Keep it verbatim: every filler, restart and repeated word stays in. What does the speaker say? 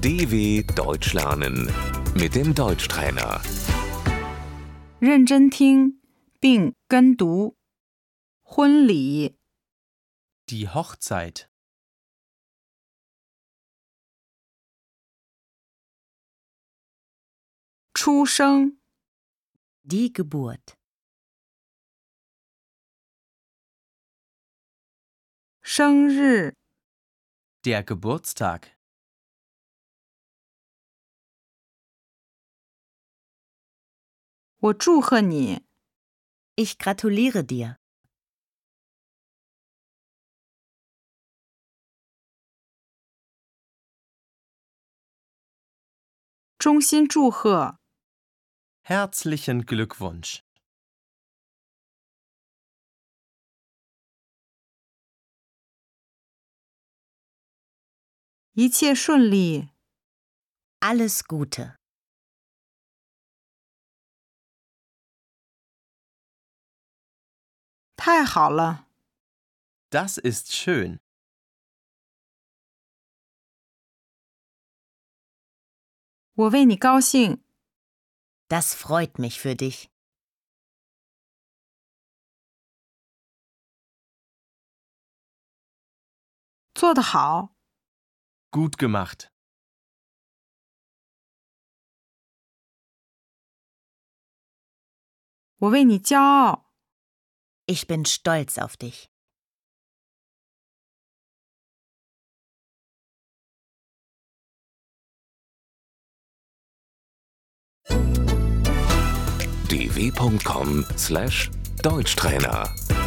D W Deutsch lernen mit dem Deutschtrainer. 认真听并跟读。婚礼、 Die Hochzeit, 出生、 Die Geburt. 生日、 der Geburtstag, 我祝贺你。 Ich gratuliere dir. 衷心祝贺。 herzlichen Glückwunsch. 一切顺利。 Alles Gute. 太好了。 Das ist schön. 我为你高兴。 Das freut mich für dich. 做得好。 Gut gemacht. 我为你骄傲。 Ich bin stolz auf dich. d w punkt com slash Deutschtrainer